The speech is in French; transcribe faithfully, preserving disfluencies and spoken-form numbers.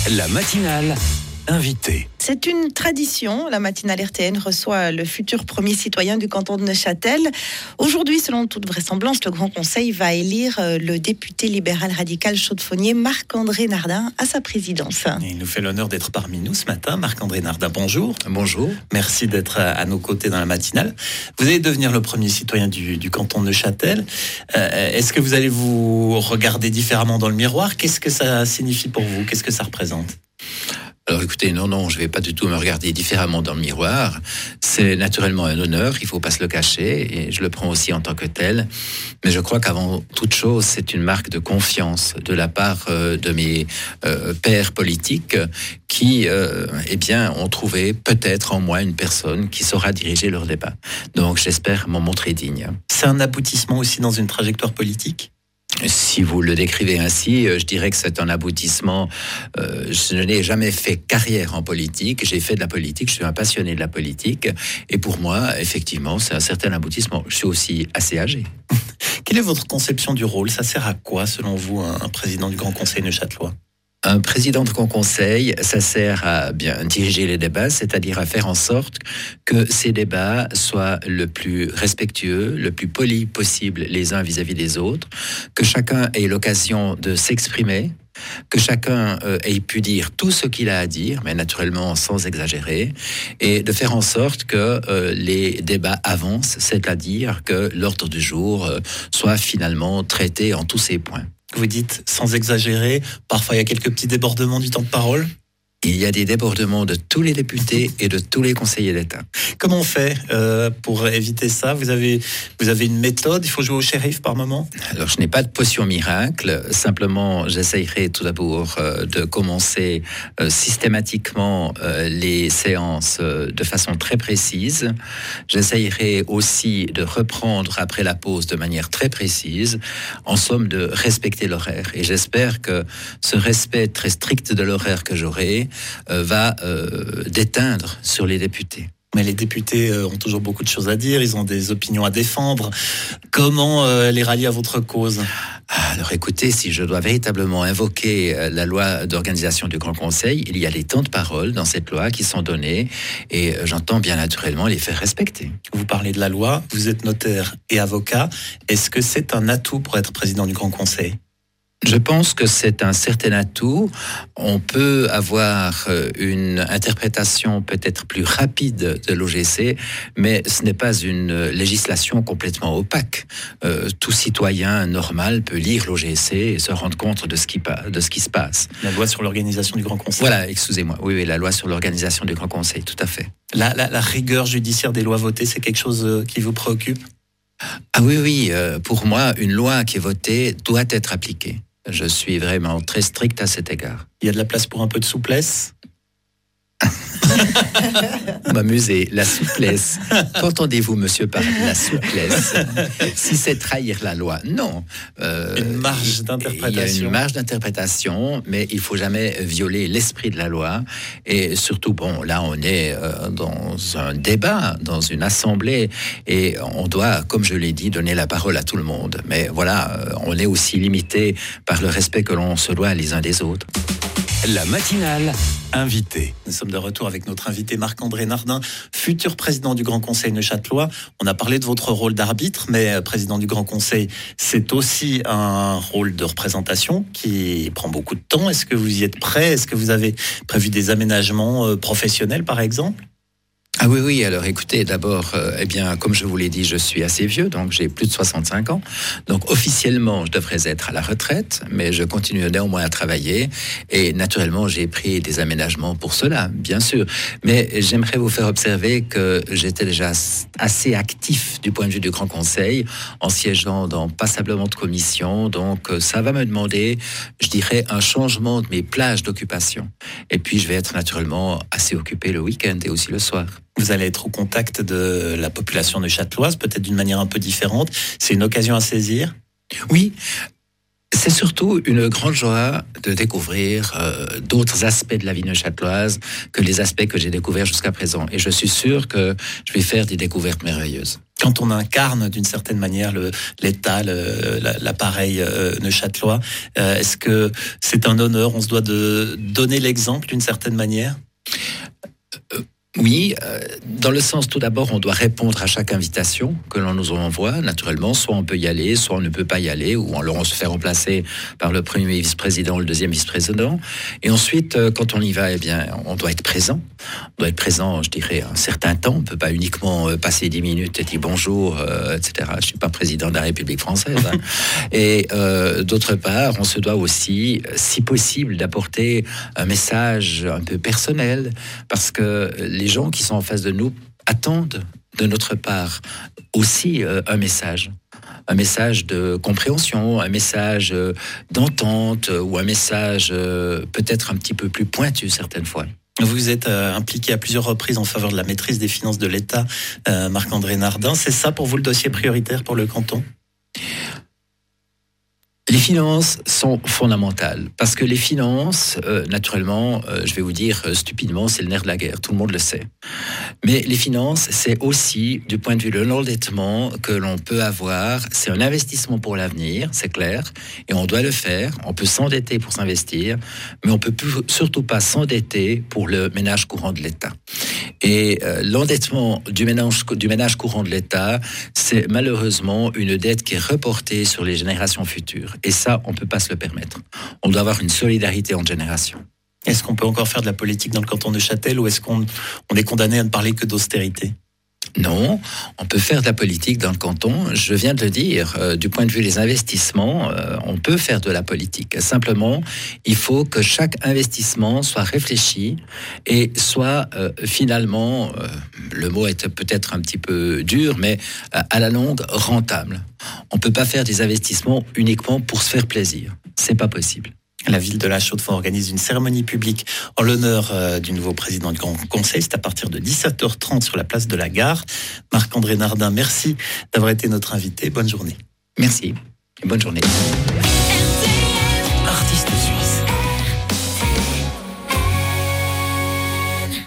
La matinale invitée. C'est une tradition. La matinale R T N reçoit le futur premier citoyen du canton de Neuchâtel. Aujourd'hui, selon toute vraisemblance, le Grand Conseil va élire le député libéral radical chaudefonnier Marc-André Nardin à sa présidence. Et il nous fait l'honneur d'être parmi nous ce matin. Marc-André Nardin, bonjour. Bonjour. Merci d'être à nos côtés dans la matinale. Vous allez devenir le premier citoyen du, du canton de Neuchâtel. Euh, est-ce que vous allez vous regarder différemment dans le miroir ? Qu'est-ce que ça signifie pour vous ? Qu'est-ce que ça représente ? Alors écoutez, non, non, je ne vais pas du tout me regarder différemment dans le miroir. C'est naturellement un honneur, il ne faut pas se le cacher, et je le prends aussi en tant que tel. Mais je crois qu'avant toute chose, c'est une marque de confiance de la part euh, de mes euh, pairs politiques qui, euh, eh bien, ont trouvé peut-être en moi une personne qui saura diriger leur débat. Donc j'espère m'en montrer digne. C'est un aboutissement aussi dans une trajectoire politique ? Si vous le décrivez ainsi, je dirais que c'est un aboutissement. Euh, je n'ai jamais fait carrière en politique. J'ai fait de la politique. Je suis un passionné de la politique. Et pour moi, effectivement, c'est un certain aboutissement. Je suis aussi assez âgé. Quelle est votre conception du rôle ? Ça sert à quoi, selon vous, un président du Grand Conseil neuchâtelois ? Un président de Grand Conseil, ça sert à bien diriger les débats, c'est-à-dire à faire en sorte que ces débats soient le plus respectueux, le plus poli possible les uns vis-à-vis des autres, que chacun ait l'occasion de s'exprimer, que chacun euh, ait pu dire tout ce qu'il a à dire, mais naturellement sans exagérer, et de faire en sorte que euh, les débats avancent, c'est-à-dire que l'ordre du jour euh, soit finalement traité en tous ses points. Vous dites sans exagérer, parfois il y a quelques petits débordements du temps de parole ? Il y a des débordements de tous les députés et de tous les conseillers d'État. Comment on fait euh, pour éviter ça ? Vous avez, vous avez une méthode ? Il faut jouer au shérif par moment ? Alors, je n'ai pas de potion miracle. Simplement, j'essayerai tout d'abord euh, de commencer euh, systématiquement euh, les séances euh, de façon très précise. J'essayerai aussi de reprendre après la pause de manière très précise. En somme, de respecter l'horaire. Et j'espère que ce respect très strict de l'horaire que j'aurai Euh, va euh, déteindre sur les députés. Mais les députés euh, ont toujours beaucoup de choses à dire, ils ont des opinions à défendre. Comment euh, les rallier à votre cause ? Alors écoutez, si je dois véritablement invoquer la loi d'organisation du Grand Conseil, il y a des temps de parole dans cette loi qui sont donnés et j'entends bien naturellement les faire respecter. Vous parlez de la loi, vous êtes notaire et avocat. Est-ce que c'est un atout pour être président du Grand Conseil ? Je pense que c'est un certain atout. On peut avoir une interprétation peut-être plus rapide de l'O G C, mais ce n'est pas une législation complètement opaque. Euh, tout citoyen normal peut lire l'O G C et se rendre compte de ce qui, de ce qui se passe. La loi sur l'organisation du Grand Conseil. Voilà, excusez-moi. Oui, oui, la loi sur l'organisation du Grand Conseil, tout à fait. La, la, la rigueur judiciaire des lois votées, c'est quelque chose qui vous préoccupe ? Ah oui, oui. Euh, pour moi, une loi qui est votée doit être appliquée. Je suis vraiment très strict à cet égard. Il y a de la place pour un peu de souplesse ? M'amuser, la souplesse. Qu'entendez-vous, monsieur, par la souplesse ? Si c'est trahir la loi, non. Euh, une marge d'interprétation. Il y a une marge d'interprétation, mais il ne faut jamais violer l'esprit de la loi. Et surtout, bon, là, on est euh, dans un débat, dans une assemblée, et on doit, comme je l'ai dit, donner la parole à tout le monde. Mais voilà, on est aussi limité par le respect que l'on se doit les uns des autres. La matinale invitée. Nous sommes de retour avec notre invité Marc-André Nardin, futur président du Grand Conseil neuchâtelois. On a parlé de votre rôle d'arbitre, mais président du Grand Conseil, c'est aussi un rôle de représentation qui prend beaucoup de temps. Est-ce que vous y êtes prêt ? Est-ce que vous avez prévu des aménagements professionnels, par exemple ? Ah oui, oui, alors écoutez, d'abord, euh, eh bien, comme je vous l'ai dit, je suis assez vieux, donc j'ai plus de soixante-cinq ans. Donc officiellement, je devrais être à la retraite, mais je continue néanmoins à travailler. Et naturellement, j'ai pris des aménagements pour cela, bien sûr. Mais j'aimerais vous faire observer que j'étais déjà assez actif du point de vue du Grand Conseil, en siégeant dans passablement de commissions. Donc ça va me demander, je dirais, un changement de mes plages d'occupation. Et puis, je vais être naturellement assez occupé le week-end et aussi le soir. Vous allez être au contact de la population neuchâteloise, peut-être d'une manière un peu différente. C'est une occasion à saisir ? Oui. C'est surtout une grande joie de découvrir euh, d'autres aspects de la vie neuchâteloise que les aspects que j'ai découverts jusqu'à présent. Et je suis sûr que je vais faire des découvertes merveilleuses. Quand on incarne d'une certaine manière le, l'État, le, l'appareil euh, neuchâtelois, euh, est-ce que c'est un honneur? On se doit de donner l'exemple d'une certaine manière? euh, Oui, euh, dans le sens, tout d'abord, on doit répondre à chaque invitation que l'on nous envoie, naturellement. Soit on peut y aller, soit on ne peut pas y aller, ou alors on se fait remplacer par le premier vice-président ou le deuxième vice-président. Et ensuite, euh, quand on y va, eh bien, on doit être présent. On doit être présent, je dirais, un certain temps. On ne peut pas uniquement euh, passer dix minutes et dire bonjour, euh, et cetera. Je ne suis pas président de la République française. Hein. Et euh, d'autre part, on se doit aussi, si possible, d'apporter un message un peu personnel, parce que les Les gens qui sont en face de nous attendent de notre part aussi euh, un message. Un message de compréhension, un message euh, d'entente euh, ou un message euh, peut-être un petit peu plus pointu certaines fois. Vous êtes euh, impliqué à plusieurs reprises en faveur de la maîtrise des finances de l'État, euh, Marc-André Nardin. C'est ça pour vous le dossier prioritaire pour le canton ? Les finances sont fondamentales parce que les finances, euh, naturellement, euh, je vais vous dire euh, stupidement, c'est le nerf de la guerre, tout le monde le sait. Mais les finances, c'est aussi, du point de vue de l'endettement que l'on peut avoir, c'est un investissement pour l'avenir, c'est clair, et on doit le faire. On peut s'endetter pour s'investir, mais on peut plus, surtout pas s'endetter pour le ménage courant de l'État. Et euh, l'endettement du ménage, du ménage courant de l'État, c'est malheureusement une dette qui est reportée sur les générations futures. Et ça, on ne peut pas se le permettre. On doit avoir une solidarité entre générations. Est-ce qu'on peut encore faire de la politique dans le canton de Châtel ou est-ce qu'on on est condamné à ne parler que d'austérité ? Non, on peut faire de la politique dans le canton. Je viens de le dire, euh, du point de vue des investissements, euh, on peut faire de la politique. Simplement, il faut que chaque investissement soit réfléchi et soit euh, finalement, euh, le mot est peut-être un petit peu dur, mais euh, à la longue, rentable. On ne peut pas faire des investissements uniquement pour se faire plaisir. C'est pas possible. La ville de La Chaux-de-Fonds organise une cérémonie publique en l'honneur euh, du nouveau président du Grand Conseil. C'est à partir de dix-sept heures trente sur la place de la Gare. Marc-André Nardin, merci d'avoir été notre invité. Bonne journée. Merci et bonne journée.